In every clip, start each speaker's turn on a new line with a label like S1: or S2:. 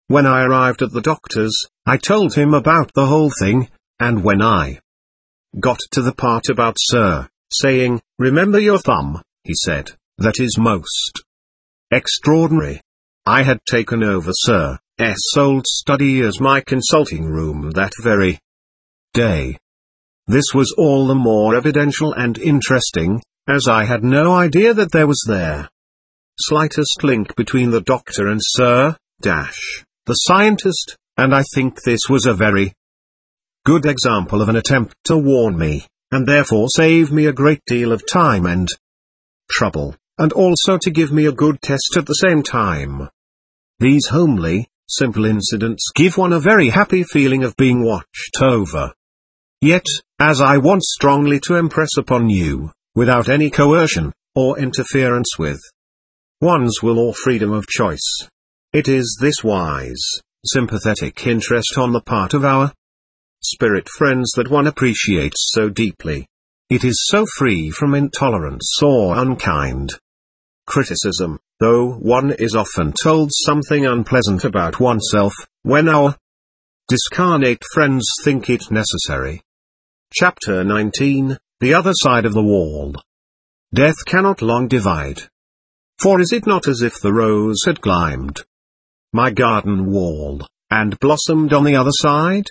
S1: When I arrived at the doctor's, I told him about the whole thing, and when I got to the part about Sir saying, "Remember your thumb," he said, "that is most extraordinary." I had taken over Sir's old study as my consulting room that very day. This was all the more evidential and interesting, as I had no idea that there was the slightest link between the doctor and Sir the scientist, and I think this was a very good example of an attempt to warn me, and therefore save me a great deal of time and trouble, and also to give me a good test at the same time. These homely, simple incidents give one a very happy feeling of being watched over. Yet, as I want strongly to impress upon you, without any coercion, or interference with one's will or freedom of choice, it is this wise, sympathetic interest on the part of our spirit friends that one appreciates so deeply. It is so free from intolerance or unkind criticism, though one is often told something unpleasant about oneself, when our discarnate friends think it necessary. Chapter 19, The Other Side of the Wall. Death cannot long divide. For is it not as if the rose had climbed my garden wall, and blossomed on the other side?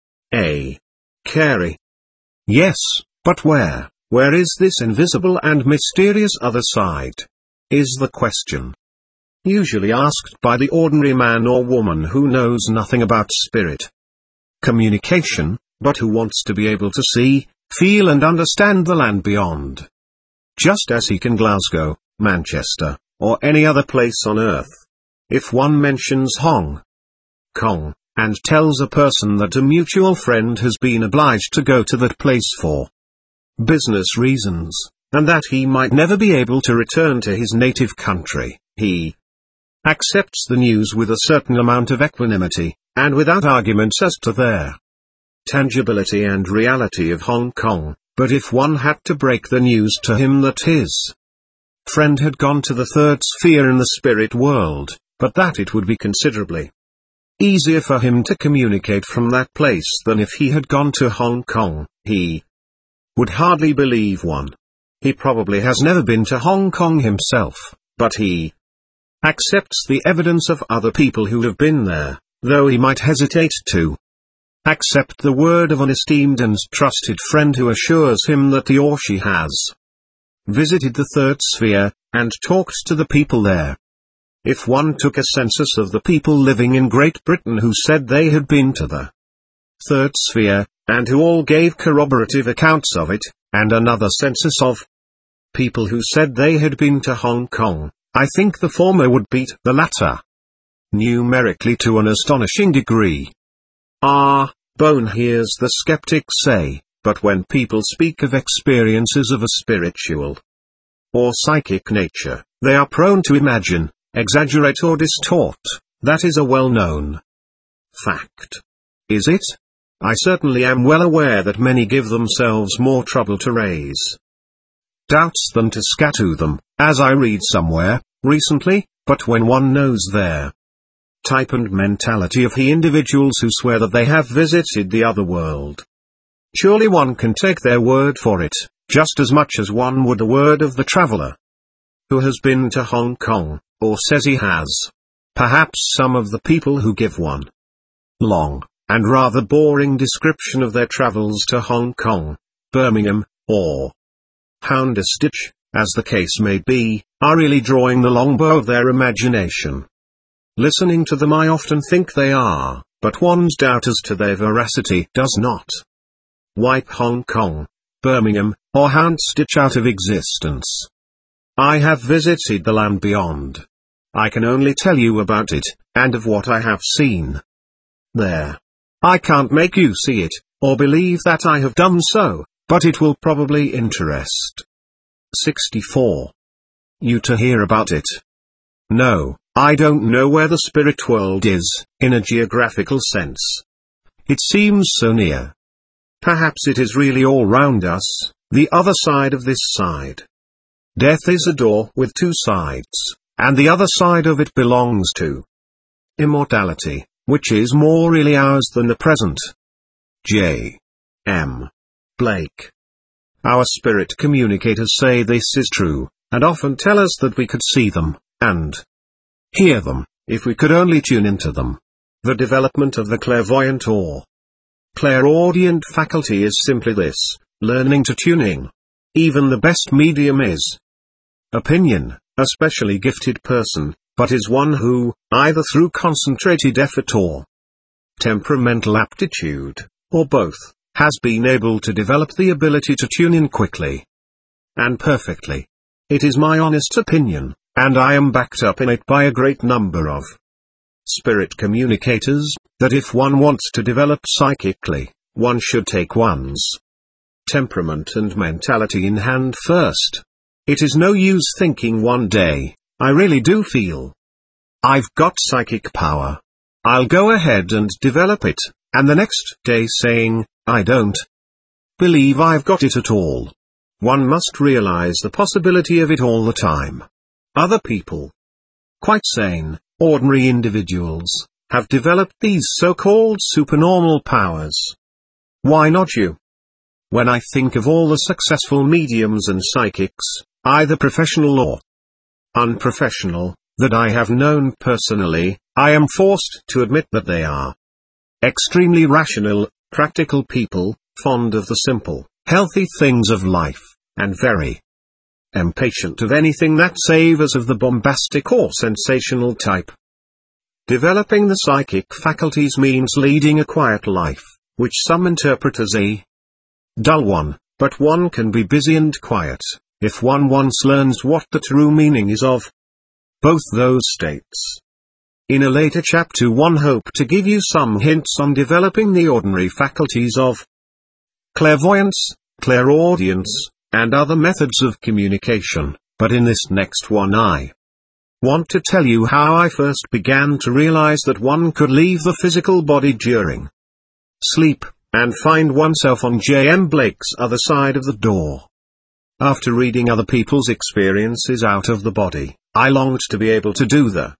S1: A. Carey. Yes, but where is this invisible and mysterious other side? Is the question usually asked by the ordinary man or woman who knows nothing about spirit communication, but who wants to be able to see, feel and understand the land beyond. Just as he can Glasgow, Manchester, or any other place on earth. If one mentions Hong Kong, and tells a person that a mutual friend has been obliged to go to that place for business reasons, and that he might never be able to return to his native country, he accepts the news with a certain amount of equanimity, and without arguments as to their tangibility and reality of Hong Kong. But if one had to break the news to him that his friend had gone to the third sphere in the spirit world, but that it would be considerably easier for him to communicate from that place than if he had gone to Hong Kong, he would hardly believe one. He probably has never been to Hong Kong himself, but he accepts the evidence of other people who have been there, though he might hesitate to accept the word of an esteemed and trusted friend who assures him that he or she has visited the third sphere, and talked to the people there. If one took a census of the people living in Great Britain who said they had been to the third sphere, and who all gave corroborative accounts of it, and another census of people who said they had been to Hong Kong, I think the former would beat the latter numerically to an astonishing degree. Bone hears the skeptics say, but when people speak of experiences of a spiritual or psychic nature, they are prone to imagine, exaggerate or distort. That is a well-known fact. Is it? I certainly am well aware that many give themselves more trouble to raise doubts than to scatter them, as I read somewhere recently, but when one knows their type and mentality of the individuals who swear that they have visited the other world, surely one can take their word for it, just as much as one would the word of the traveler who has been to Hong Kong, or says he has. Perhaps some of the people who give one long and rather boring description of their travels to Hong Kong, Birmingham, or Houndsditch, as the case may be, are really drawing the longbow of their imagination. Listening to them I often think they are, but one's doubt as to their veracity does not wipe Hong Kong, Birmingham, or Houndsditch out of existence. I have visited the land beyond. I can only tell you about it, and of what I have seen there. I can't make you see it, or believe that I have done so, but it will probably interest 64. You to hear about it. No, I don't know where the spirit world is, in a geographical sense. It seems so near. Perhaps it is really all round us, the other side of this side. Death is a door with two sides, and the other side of it belongs to immortality, which is more really ours than the present. J. M. Blake. Our spirit communicators say this is true, and often tell us that we could see them, and hear them, if we could only tune into them. The development of the clairvoyant or clairaudient faculty is simply this: learning to tune in. Even the best medium is opinion, a specially gifted person, but is one who, either through concentrated effort or temperamental aptitude, or both, has been able to develop the ability to tune in quickly and perfectly. It is my honest opinion, and I am backed up in it by a great number of spirit communicators, that if one wants to develop psychically, one should take one's temperament and mentality in hand first. It is no use thinking one day, I really do feel I've got psychic power, I'll go ahead and develop it, and the next day saying, I don't believe I've got it at all. One must realize the possibility of it all the time. Other people, quite sane, ordinary individuals, have developed these so-called supernormal powers. Why not you? When I think of all the successful mediums and psychics, either professional or unprofessional, that I have known personally, I am forced to admit that they are extremely rational, practical people, fond of the simple, healthy things of life, and very impatient of anything that savors of the bombastic or sensational type. Developing the psychic faculties means leading a quiet life, which some interpret as a dull one, but one can be busy and quiet, if one once learns what the true meaning is of both those states. In a later chapter one hope to give you some hints on developing the ordinary faculties of clairvoyance, clairaudience, and other methods of communication, but in this next one I want to tell you how I first began to realize that one could leave the physical body during sleep, and find oneself on J. M. Blake's other side of the door. After reading other people's experiences out of the body, I longed to be able to do the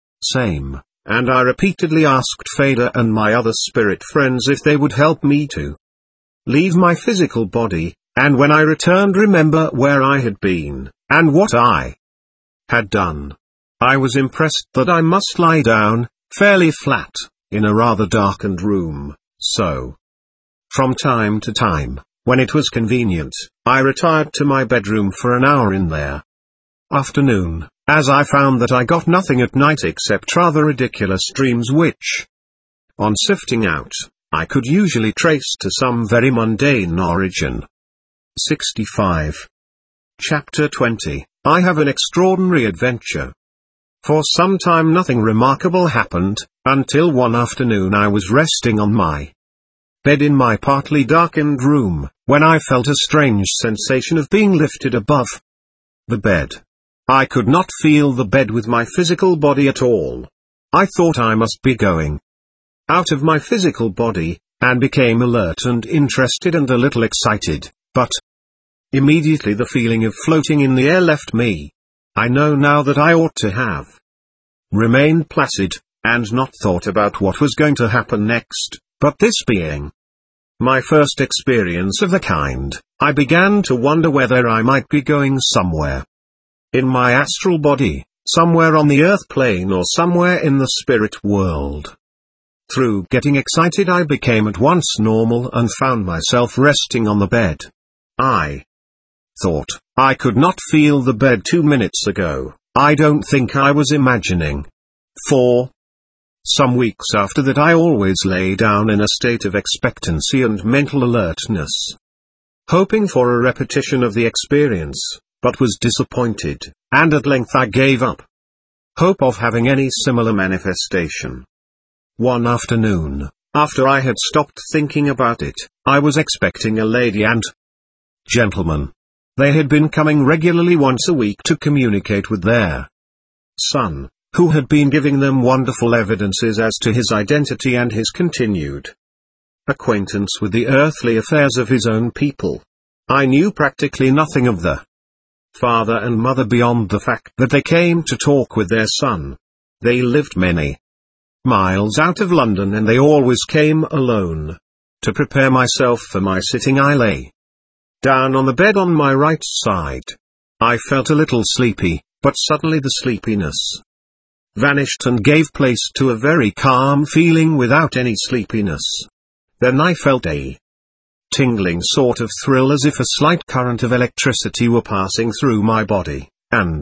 S1: same, and I repeatedly asked Fader and my other spirit friends if they would help me to leave my physical body, and when I returned remember where I had been, and what I had done. I was impressed that I must lie down, fairly flat, in a rather darkened room, so from time to time, when it was convenient, I retired to my bedroom for an hour in there afternoon, as I found that I got nothing at night except rather ridiculous dreams which, on sifting out, I could usually trace to some very mundane origin. 65. Chapter 20. I have an extraordinary adventure. For some time nothing remarkable happened, until one afternoon I was resting on my bed in my partly darkened room, when I felt a strange sensation of being lifted above the bed. I could not feel the bed with my physical body at all. I thought I must be going out of my physical body, and became alert and interested and a little excited, but immediately the feeling of floating in the air left me. I know now that I ought to have remained placid, and not thought about what was going to happen next, but this being my first experience of the kind, I began to wonder whether I might be going somewhere in my astral body, somewhere on the earth plane or somewhere in the spirit world. Through getting excited I became at once normal and found myself resting on the bed. I thought, I could not feel the bed 2 minutes ago. I don't think I was imagining. For some weeks after that I always lay down in a state of expectancy and mental alertness, hoping for a repetition of the experience, but was disappointed, and at length I gave up hope of having any similar manifestation. One afternoon, after I had stopped thinking about it, I was expecting a lady and gentleman. They had been coming regularly once a week to communicate with their son, who had been giving them wonderful evidences as to his identity and his continued acquaintance with the earthly affairs of his own people. I knew practically nothing of the father and mother beyond the fact that they came to talk with their son. They lived many miles out of London, and they always came alone. To prepare myself for my sitting, I lay down on the bed on my right side. I felt a little sleepy, but suddenly the sleepiness vanished and gave place to a very calm feeling without any sleepiness. Then I felt a tingling sort of thrill, as if a slight current of electricity were passing through my body, and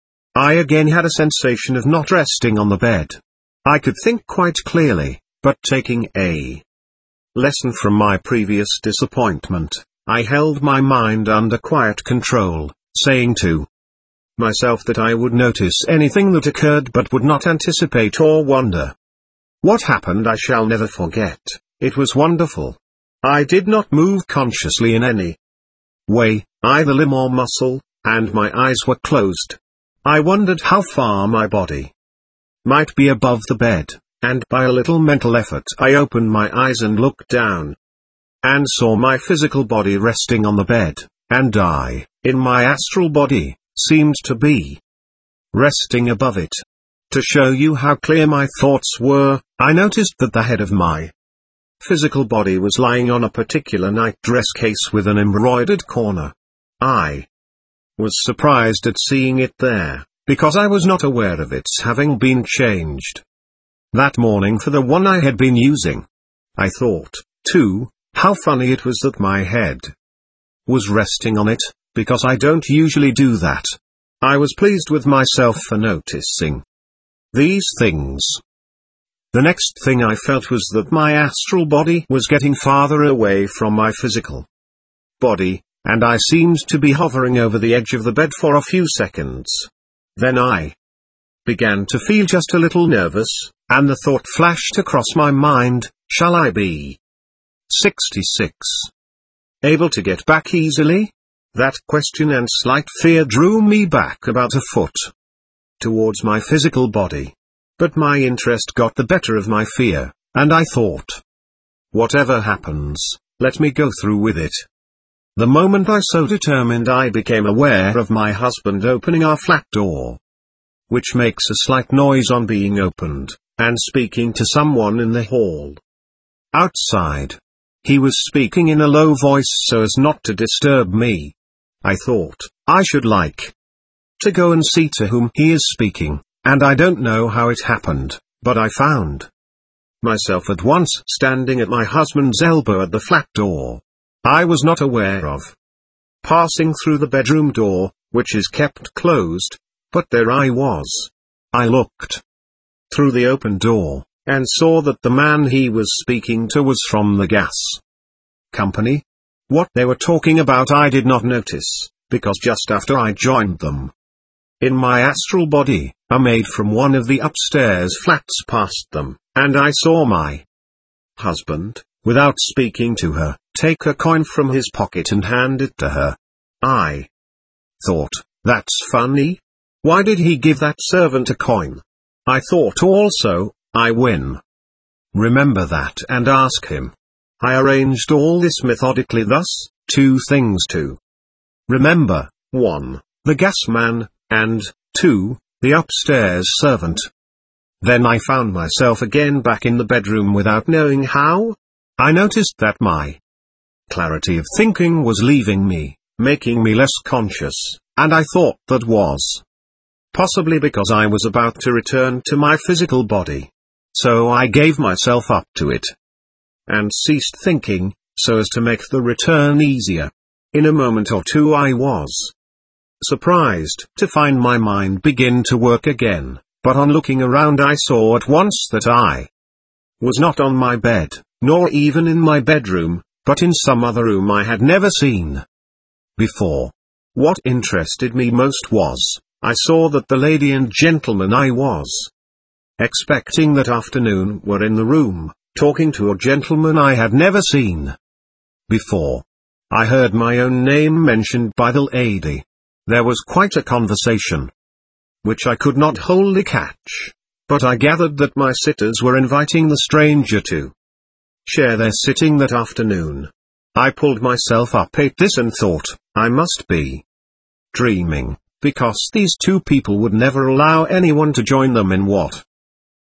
S1: I again had a sensation of not resting on the bed. I could think quite clearly, but taking a lesson from my previous disappointment, I held my mind under quiet control, saying to myself that I would notice anything that occurred but would not anticipate or wonder. What happened I shall never forget. It was wonderful. I did not move consciously in any way, either limb or muscle, and my eyes were closed. I wondered how far my body might be above the bed, and by a little mental effort I opened my eyes and looked down, and saw my physical body resting on the bed, and I, in my astral body, seemed to be resting above it. To show you how clear my thoughts were, I noticed that the head of my physical body was lying on a particular nightdress case with an embroidered corner. I was surprised at seeing it there, because I was not aware of its having been changed that morning for the one I had been using. I thought, too, how funny it was that my head was resting on it, because I don't usually do that. I was pleased with myself for noticing these things. The next thing I felt was that my astral body was getting farther away from my physical body, and I seemed to be hovering over the edge of the bed for a few seconds. Then I began to feel just a little nervous, and the thought flashed across my mind, shall I be 66 able to get back easily? That question and slight fear drew me back about a foot towards my physical body. But my interest got the better of my fear, and I thought, whatever happens, let me go through with it. The moment I so determined, I became aware of my husband opening our flat door, which makes a slight noise on being opened, and speaking to someone in the hall outside. He was speaking in a low voice so as not to disturb me. I thought, I should like to go and see to whom he is speaking, and I don't know how it happened, but I found myself at once standing at my husband's elbow at the flat door. I was not aware of passing through the bedroom door, which is kept closed, but there I was. I looked through the open door, and saw that the man he was speaking to was from the gas company. What they were talking about I did not notice, because just after I joined them in my astral body, a maid from one of the upstairs flats passed them, and I saw my husband, without speaking to her, take a coin from his pocket and hand it to her. I thought, that's funny. Why did he give that servant a coin? I thought also, I win. Remember that and ask him. I arranged all this methodically thus: 2 things to remember, 1, the gas man, and 2, the upstairs servant. Then I found myself again back in the bedroom without knowing how. I noticed that my clarity of thinking was leaving me, making me less conscious, and I thought that was possibly because I was about to return to my physical body. So I gave myself up to it, and ceased thinking, so as to make the return easier. In a moment or two I was surprised to find my mind begin to work again, but on looking around I saw at once that I was not on my bed, nor even in my bedroom, but in some other room I had never seen before. What interested me most was, I saw that the lady and gentleman I was expecting that afternoon were in the room, talking to a gentleman I had never seen before. I heard my own name mentioned by the lady. There was quite a conversation, which I could not wholly catch, but I gathered that my sitters were inviting the stranger to share their sitting that afternoon. I pulled myself up at this and thought, I must be dreaming, because these 2 people would never allow anyone to join them in what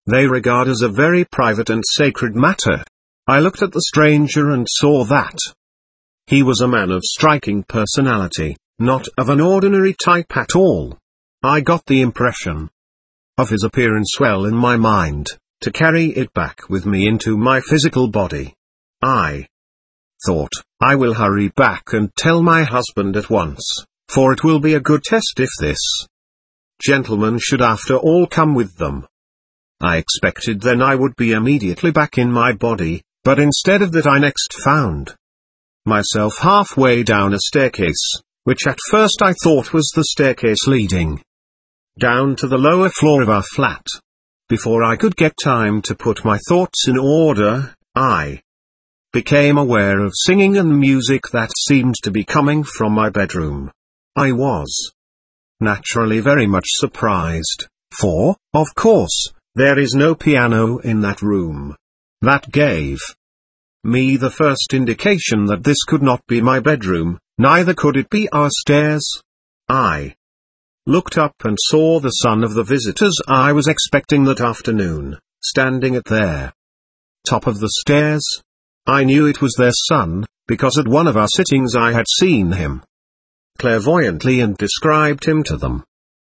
S1: they regard as a very private and sacred matter. I looked at the stranger and saw that he was a man of striking personality, not of an ordinary type at all. I got the impression of his appearance well in my mind, to carry it back with me into my physical body. I thought, I will hurry back and tell my husband at once, for it will be a good test if this gentleman should after all come with them. I expected then I would be immediately back in my body, but instead of that I next found myself halfway down a staircase, which at first I thought was the staircase leading down to the lower floor of our flat. Before I could get time to put my thoughts in order, I became aware of singing and music that seemed to be coming from my bedroom. I was naturally very much surprised, for, of course, there is no piano in that room. That gave me the first indication that this could not be my bedroom, neither could it be our stairs. I looked up and saw the son of the visitors I was expecting that afternoon, standing at their top of the stairs. I knew it was their son, because at one of our sittings I had seen him clairvoyantly and described him to them.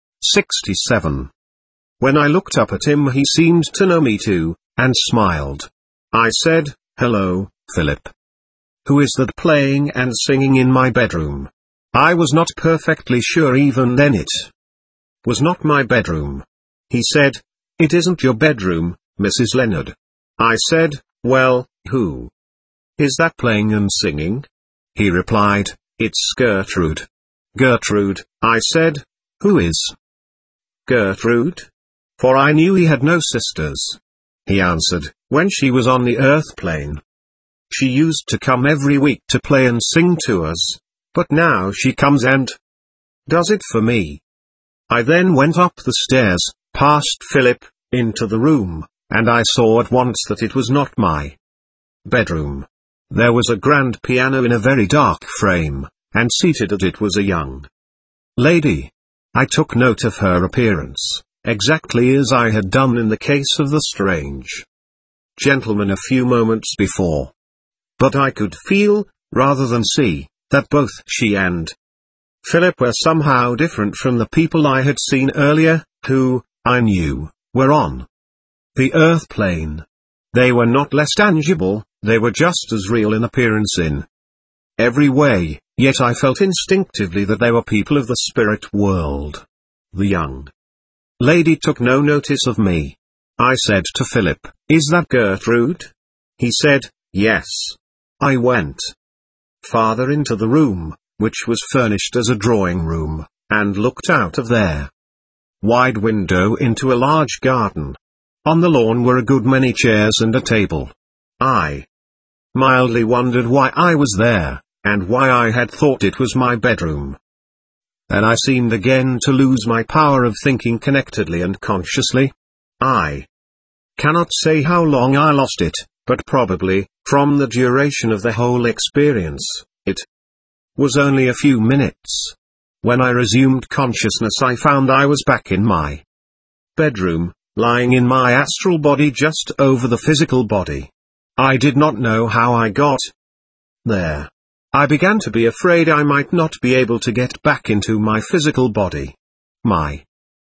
S1: 67. When I looked up at him he seemed to know me too, and smiled. I said, "Hello, Philip. Who is that playing and singing in my bedroom?" I was not perfectly sure even then it was not my bedroom. He said, "It isn't your bedroom, Mrs. Leonard." I said, "Well, who is that playing and singing?" He replied, "It's Gertrude." "Gertrude," I said. "Who is Gertrude?" For I knew he had no sisters. He answered, "When she was on the earth plane, she used to come every week to play and sing to us, but now she comes and does it for me." I then went up the stairs, past Philip, into the room, and I saw at once that it was not my bedroom. There was a grand piano in a very dark frame, and seated at it was a young lady. I took note of her appearance, exactly as I had done in the case of the strange gentleman a few moments before. But I could feel, rather than see, that both she and Philip were somehow different from the people I had seen earlier, who, I knew, were on the earth plane. They were not less tangible, they were just as real in appearance in every way, yet I felt instinctively that they were people of the spirit world. The young lady took no notice of me. I said to Philip, "Is that Gertrude?" He said, "Yes." I went farther into the room, which was furnished as a drawing room, and looked out of their wide window into a large garden. On the lawn were a good many chairs and a table. I mildly wondered why I was there, and why I had thought it was my bedroom. Then I seemed again to lose my power of thinking connectedly and consciously. I cannot say how long I lost it, but probably, from the duration of the whole experience, it was only a few minutes. When I resumed consciousness I found I was back in my bedroom, lying in my astral body just over the physical body. I did not know how I got there. I began to be afraid I might not be able to get back into my physical body. My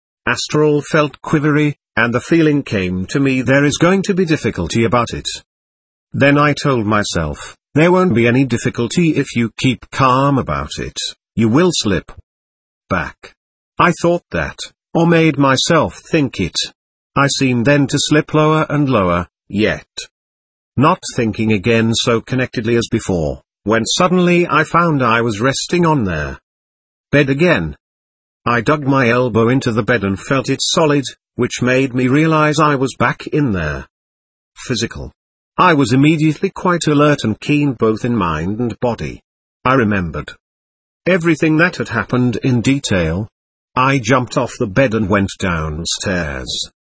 S1: astral felt quivery, and the feeling came to me there is going to be difficulty about it. Then I told myself, there won't be any difficulty if you keep calm about it, you will slip back. I thought that, or made myself think it. I seemed then to slip lower and lower, yet not thinking again so connectedly as before, when suddenly I found I was resting on their bed again. I dug my elbow into the bed and felt it solid, which made me realize I was back in there. Physical. I was immediately quite alert and keen both in mind and body. I remembered everything that had happened in detail. I jumped off the bed and went downstairs.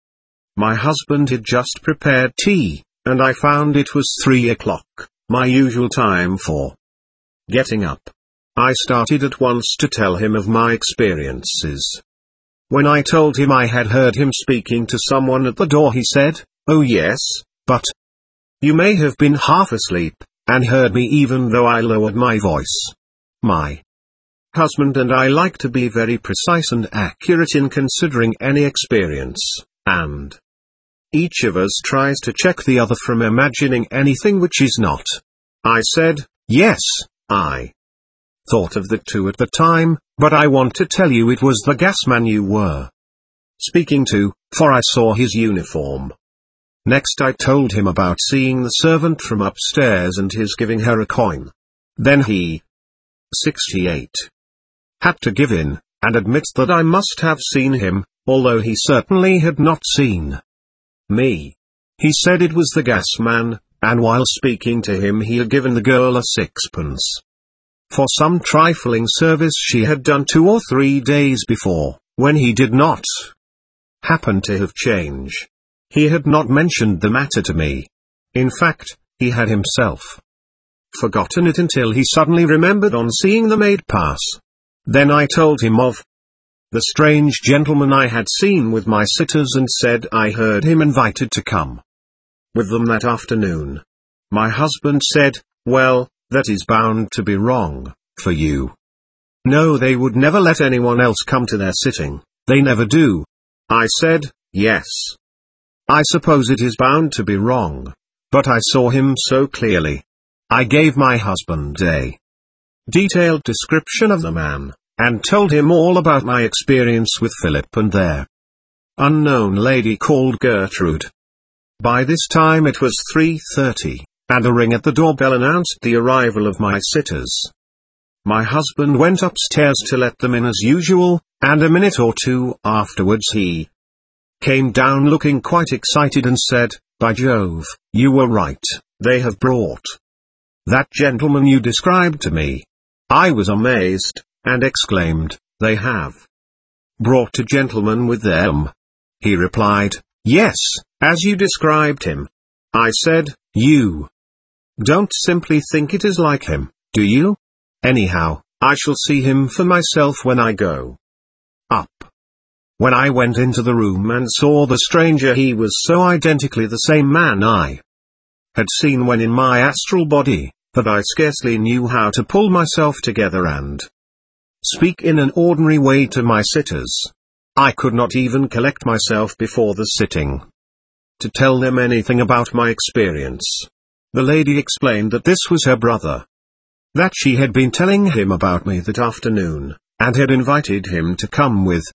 S1: My husband had just prepared tea, and I found it was 3 o'clock, my usual time for getting up. I started at once to tell him of my experiences. When I told him I had heard him speaking to someone at the door, he said, "Oh yes, but you may have been half asleep, and heard me even though I lowered my voice." My husband and I like to be very precise and accurate in considering any experience, and each of us tries to check the other from imagining anything which is not. I said, "Yes, I thought of that too at the time, but I want to tell you it was the gas man you were speaking to, for I saw his uniform." Next I told him about seeing the servant from upstairs and his giving her a coin. Then he, 68, had to give in, and admit that I must have seen him, although he certainly had not seen me. He said it was the gas man, and while speaking to him he had given the girl a sixpence for some trifling service she had done 2 or 3 days before, when he did not happen to have change. He had not mentioned the matter to me. In fact, he had himself forgotten it until he suddenly remembered on seeing the maid pass. Then I told him of the strange gentleman I had seen with my sitters and said I heard him invited to come with them that afternoon. My husband said, "Well, that is bound to be wrong, for you. No, they would never let anyone else come to their sitting, they never do." I said, "Yes, I suppose it is bound to be wrong, but I saw him so clearly." I gave my husband a detailed description of the man, and told him all about my experience with Philip and their unknown lady called Gertrude. By this time it was 3:30, and a ring at the doorbell announced the arrival of my sitters. My husband went upstairs to let them in as usual, and a minute or two afterwards he came down looking quite excited and said, "By Jove, you were right, they have brought that gentleman you described to me." I was amazed, and exclaimed, "They have brought a gentleman with them?" He replied, "Yes, as you described him." I said, "You don't simply think it is like him, do you? Anyhow, I shall see him for myself when I go up." When I went into the room and saw the stranger, he was so identically the same man I had seen when in my astral body, that I scarcely knew how to pull myself together and speak in an ordinary way to my sitters. I could not even collect myself before the sitting to tell them anything about my experience. The lady explained that this was her brother, that she had been telling him about me that afternoon, and had invited him to come with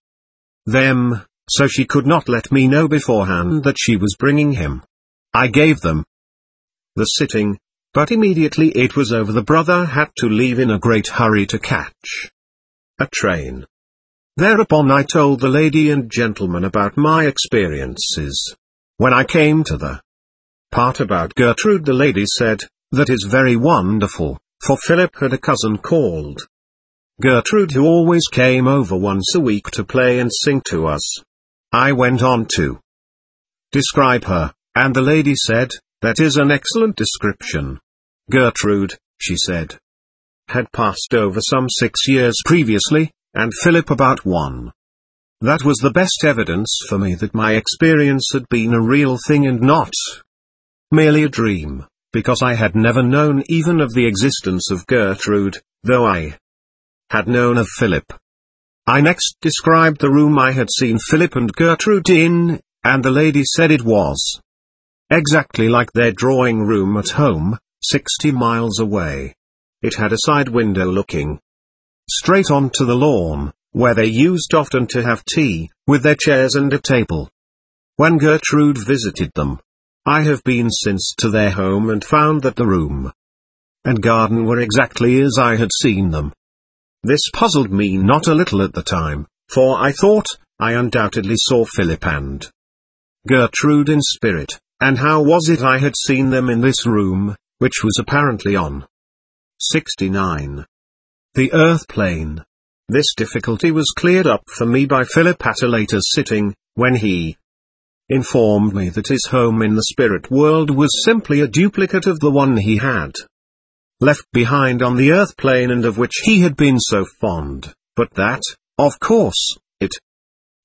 S1: them, so she could not let me know beforehand that she was bringing him. I gave them the sitting, but immediately it was over the brother had to leave in a great hurry to catch a train. Thereupon I told the lady and gentleman about my experiences. When I came to the part about Gertrude, the lady said, "That is very wonderful, for Philip had a cousin called Gertrude who always came over once a week to play and sing to us." I went on to describe her, and the lady said, "That is an excellent description. Gertrude," she said, "had passed over some 6 years previously, and Philip about 1. That was the best evidence for me that my experience had been a real thing and not merely a dream, because I had never known even of the existence of Gertrude, though I had known of Philip. I next described the room I had seen Philip and Gertrude in, and the lady said it was exactly like their drawing room at home, 60 miles away. It had a side window looking straight onto the lawn, where they used often to have tea, with their chairs and a table. When Gertrude visited them, I have been since to their home and found that the room and garden were exactly as I had seen them. This puzzled me not a little at the time, for I thought I undoubtedly saw Philip and Gertrude in spirit, and how was it I had seen them in this room, which was apparently on 69. The earth plane. This difficulty was cleared up for me by Philip at a later sitting, when he informed me that his home in the spirit world was simply a duplicate of the one he had left behind on the earth plane and of which he had been so fond, but that, of course, it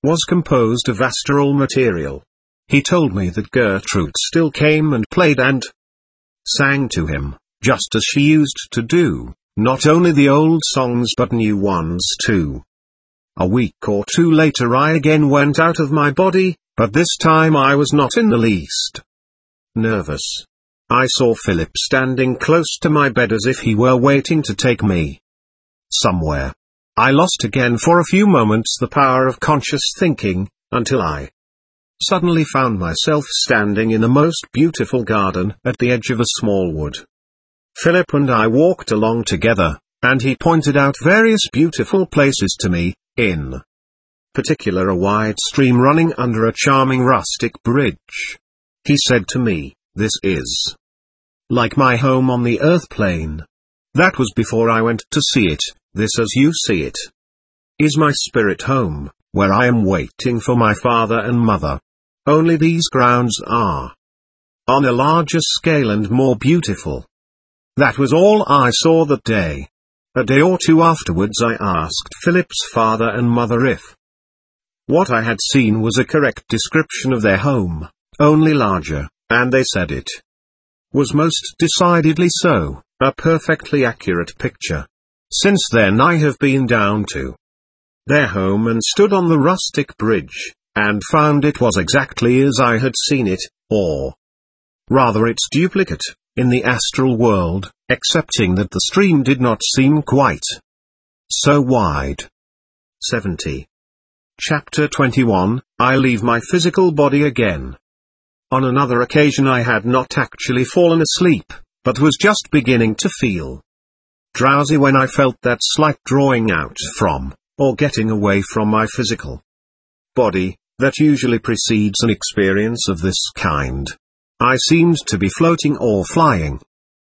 S1: was composed of astral material. He told me that Gertrude still came and played and sang to him, just as she used to do, not only the old songs but new ones too. A week or two later I again went out of my body, but this time I was not in the least nervous. I saw Philip standing close to my bed as if he were waiting to take me somewhere. I lost again for a few moments the power of conscious thinking, until I suddenly found myself standing in a most beautiful garden at the edge of a small wood. Philip and I walked along together, and he pointed out various beautiful places to me, in particular a wide stream running under a charming rustic bridge. He said to me, "This is like my home on the earth plane." That was before I went to see it. "This as you see it is my spirit home, where I am waiting for my father and mother. Only these grounds are on a larger scale and more beautiful." That was all I saw that day. A day or two afterwards I asked Philip's father and mother if what I had seen was a correct description of their home, only larger, and they said it was most decidedly so, a perfectly accurate picture. Since then I have been down to their home and stood on the rustic bridge, and found it was exactly as I had seen it, or rather its duplicate, in the astral world, excepting that the stream did not seem quite so wide. 70. Chapter 21, I leave my physical body again. On another occasion I had not actually fallen asleep, but was just beginning to feel drowsy when I felt that slight drawing out from, or getting away from my physical body, that usually precedes an experience of this kind. I seemed to be floating or flying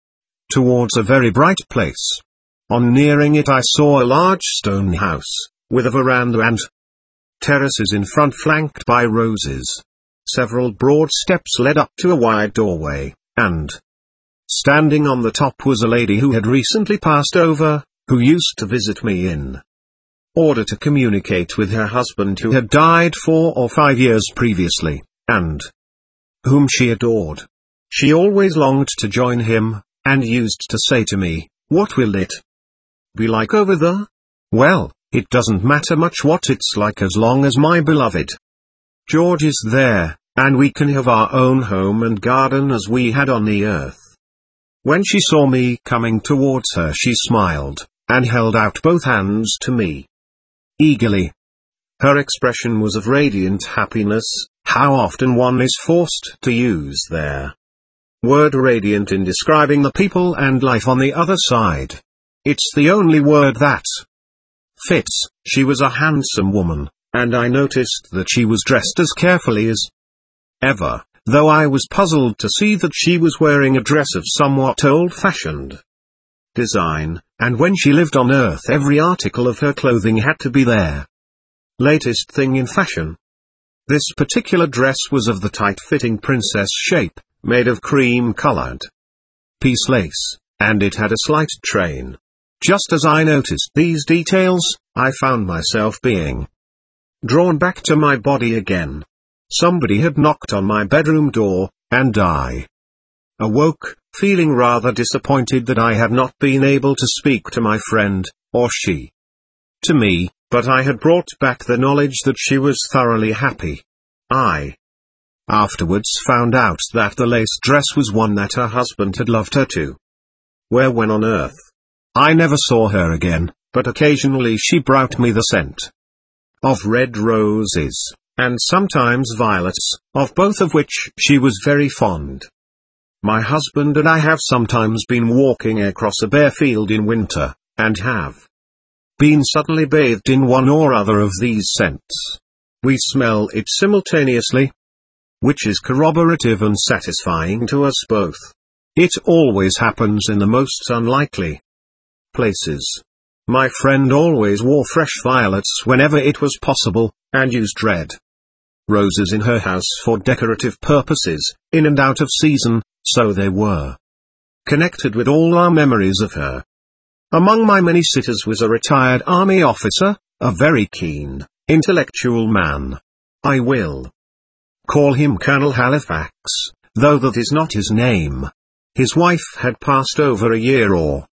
S1: towards a very bright place. On nearing it I saw a large stone house, with a veranda and terraces in front flanked by roses. Several broad steps led up to a wide doorway, and standing on the top was a lady who had recently passed over, who used to visit me in order to communicate with her husband who had died 4 or 5 years previously, and whom she adored. She always longed to join him, and used to say to me, "What will it be like over there?" "Well, it doesn't matter much what it's like as long as my beloved George is there, and we can have our own home and garden as we had on the earth." When she saw me coming towards her she smiled, and held out both hands to me eagerly. Her expression was of radiant happiness. How often one is forced to use their word radiant in describing the people and life on the other side. It's the only word that fits. She was a handsome woman, and I noticed that she was dressed as carefully as ever, though I was puzzled to see that she was wearing a dress of somewhat old-fashioned design, and when she lived on Earth every article of her clothing had to be there latest thing in fashion. This particular dress was of the tight-fitting princess shape, made of cream-colored piece lace, and it had a slight train. Just as I noticed these details, I found myself being drawn back to my body again. Somebody had knocked on my bedroom door, and I awoke, feeling rather disappointed that I had not been able to speak to my friend, or she to me, but I had brought back the knowledge that she was thoroughly happy. I afterwards found out that the lace dress was one that her husband had loved her to wear when on Earth. I never saw her again, but occasionally she brought me the scent of red roses, and sometimes violets, of both of which she was very fond. My husband and I have sometimes been walking across a bare field in winter, and have been suddenly bathed in one or other of these scents. We smell it simultaneously, which is corroborative and satisfying to us both. It always happens in the most unlikely places. My friend always wore fresh violets whenever it was possible, and used red roses in her house for decorative purposes, in and out of season, so they were connected with all our memories of her. Among my many sitters was a retired army officer, a very keen, intellectual man. I will call him Colonel Halifax, though that is not his name. His wife had passed over a year or